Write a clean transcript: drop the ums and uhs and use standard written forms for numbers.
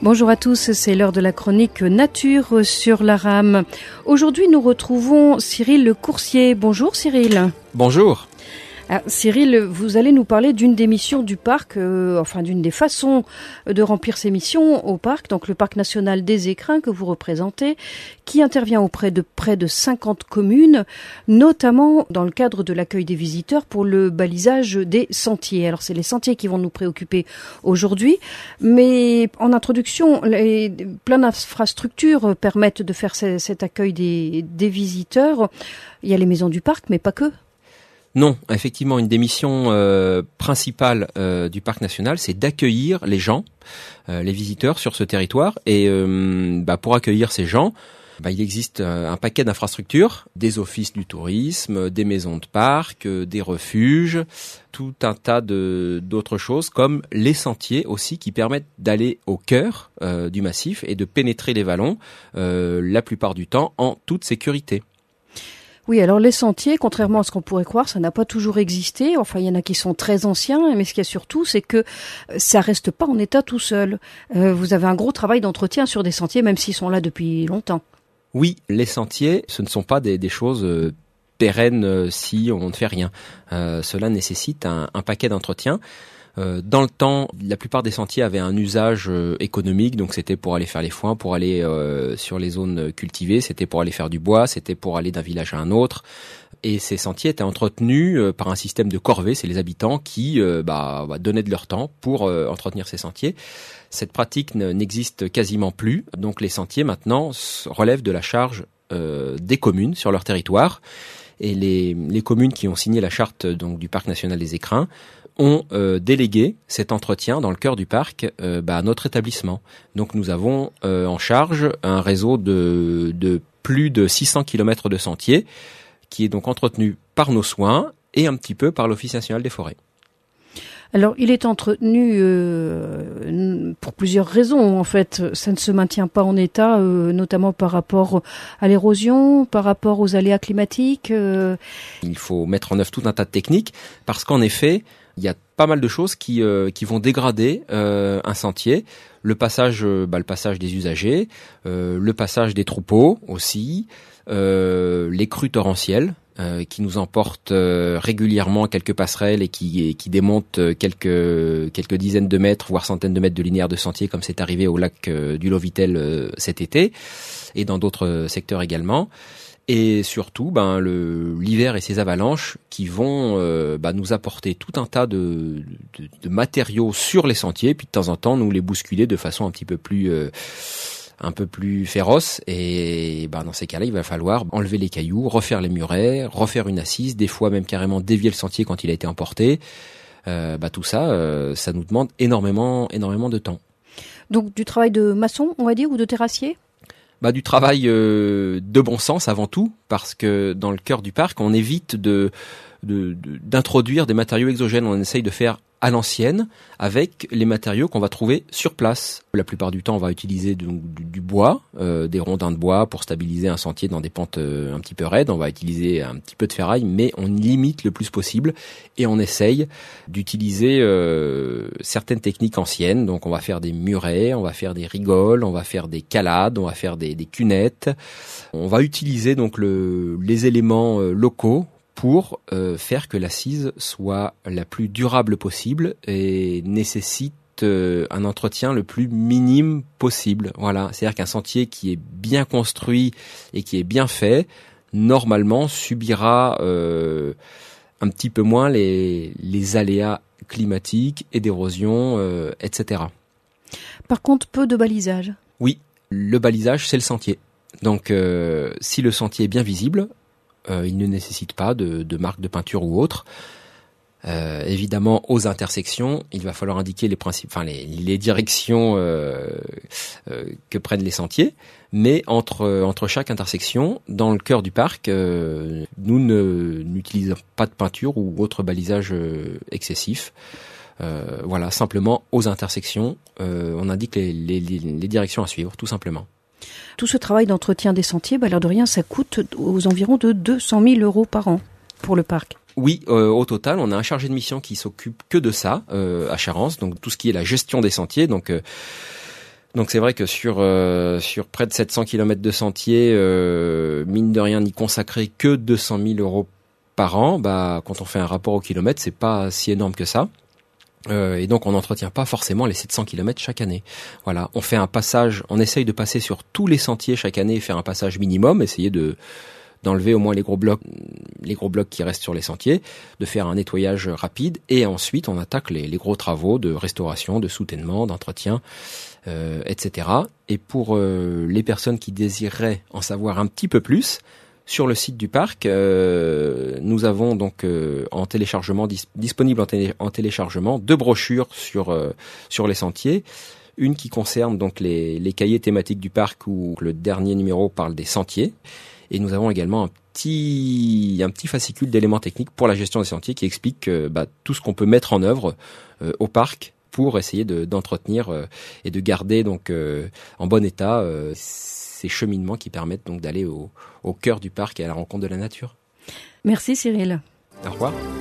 Bonjour à tous, c'est l'heure de la chronique Nature sur la rame. Aujourd'hui, nous retrouvons Cyril Le Coursier. Bonjour Cyril. Bonjour. Cyril, vous allez nous parler d'une des missions du parc, d'une des façons de remplir ses missions au parc, donc le parc national des Écrins que vous représentez, qui intervient auprès de près de 50 communes, notamment dans le cadre de l'accueil des visiteurs pour le balisage des sentiers. Alors c'est les sentiers qui vont nous préoccuper aujourd'hui, mais en introduction, plein d'infrastructures permettent de faire cet accueil des visiteurs. Il y a les maisons du parc, mais pas que. Non, effectivement, une des missions principales du parc national, c'est d'accueillir les gens, les visiteurs sur ce territoire. Et pour accueillir ces gens, il existe un paquet d'infrastructures, des offices du tourisme, des maisons de parc, des refuges, tout un tas d'autres choses, comme les sentiers aussi, qui permettent d'aller au cœur du massif et de pénétrer les vallons, la plupart du temps, en toute sécurité. Oui, alors les sentiers, contrairement à ce qu'on pourrait croire, ça n'a pas toujours existé. Enfin, il y en a qui sont très anciens, mais ce qu'il y a surtout, c'est que ça reste pas en état tout seul. Vous avez un gros travail d'entretien sur des sentiers, même s'ils sont là depuis longtemps. Oui, les sentiers, ce ne sont pas des choses pérennes si on ne fait rien. Cela nécessite un paquet d'entretien. Dans le temps, la plupart des sentiers avaient un usage économique, donc c'était pour aller faire les foins, pour aller sur les zones cultivées, c'était pour aller faire du bois, c'était pour aller d'un village à un autre. Et ces sentiers étaient entretenus par un système de corvée, c'est les habitants qui donnaient de leur temps pour entretenir ces sentiers. Cette pratique n'existe quasiment plus, donc les sentiers maintenant relèvent de la charge des communes sur leur territoire. Et les communes qui ont signé la charte donc du parc national des Écrins ont délégué cet entretien dans le cœur du parc à notre établissement. Donc nous avons en charge un réseau de plus de 600 km de sentiers qui est donc entretenu par nos soins et un petit peu par l'Office national des forêts. Alors, il est entretenu pour plusieurs raisons. En fait, ça ne se maintient pas en état, notamment par rapport à l'érosion, par rapport aux aléas climatiques. Il faut mettre en œuvre tout un tas de techniques parce qu'en effet, il y a pas mal de choses qui vont dégrader un sentier. Le passage des usagers, le passage des troupeaux aussi, les crues torrentielles qui nous emportent régulièrement quelques passerelles et qui démontent quelques dizaines de mètres, voire centaines de mètres de linéaire de sentier, comme c'est arrivé au lac du Lovitel cet été, et dans d'autres secteurs également. Et surtout, l'hiver et ses avalanches qui vont nous apporter tout un tas de matériaux sur les sentiers, puis de temps en temps nous les bousculer de façon un peu plus féroce. Et dans ces cas-là, il va falloir enlever les cailloux, refaire les murets, refaire une assise, des fois même carrément dévier le sentier quand il a été emporté. Tout ça, ça nous demande énormément de temps. Donc du travail de maçon, on va dire, ou de terrassier ? Du travail de bon sens avant tout, parce que dans le cœur du parc, on évite d'introduire des matériaux exogènes. On essaye de faire à l'ancienne avec les matériaux qu'on va trouver sur place. La plupart du temps, on va utiliser du bois, des rondins de bois pour stabiliser un sentier dans des pentes un petit peu raides. On va utiliser un petit peu de ferraille, mais on limite le plus possible et on essaye d'utiliser certaines techniques anciennes. Donc on va faire des murets, on va faire des rigoles, on va faire des calades, on va faire des cunettes. On va utiliser donc les éléments locaux pour faire que l'assise soit la plus durable possible et nécessite un entretien le plus minime possible. Voilà, c'est-à-dire qu'un sentier qui est bien construit et qui est bien fait, normalement subira un petit peu moins les aléas climatiques et d'érosion, etc. Par contre, peu de balisage. Oui, le balisage, c'est le sentier. Donc, si le sentier est bien visible, il ne nécessite pas de marque de peinture ou autre. Évidemment, aux intersections, il va falloir indiquer les directions que prennent les sentiers. Mais entre chaque intersection, dans le cœur du parc, nous n'utilisons pas de peinture ou autre balisage excessif. Simplement aux intersections, on indique les directions à suivre, tout simplement. Tout ce travail d'entretien des sentiers, l'air de rien, ça coûte aux environs de 200 000 € par an pour le parc. Oui, au total, on a un chargé de mission qui s'occupe que de ça à Charance, donc tout ce qui est la gestion des sentiers. Donc Donc c'est vrai que sur près de 700 km de sentiers, mine de rien, n'y consacrer que 200 000 € par an, quand on fait un rapport au kilomètre, c'est pas si énorme que ça. Et donc on n'entretient pas forcément les 700 km chaque année. Voilà, on fait un passage, on essaye de passer sur tous les sentiers chaque année et faire un passage minimum, essayer d'enlever au moins les gros blocs qui restent sur les sentiers, de faire un nettoyage rapide et ensuite on attaque les gros travaux de restauration, de soutènement, d'entretien, etc. Et pour les personnes qui désireraient en savoir un petit peu plus, sur le site du parc, nous avons donc en téléchargement disponible en téléchargement 2 brochures sur les sentiers. Une qui concerne donc les cahiers thématiques du parc où le dernier numéro parle des sentiers. Et nous avons également un petit fascicule d'éléments techniques pour la gestion des sentiers qui explique tout ce qu'on peut mettre en œuvre au parc pour essayer d'entretenir et de garder donc en bon état ces cheminements qui permettent donc d'aller au cœur du parc et à la rencontre de la nature. Merci Cyril. Au revoir.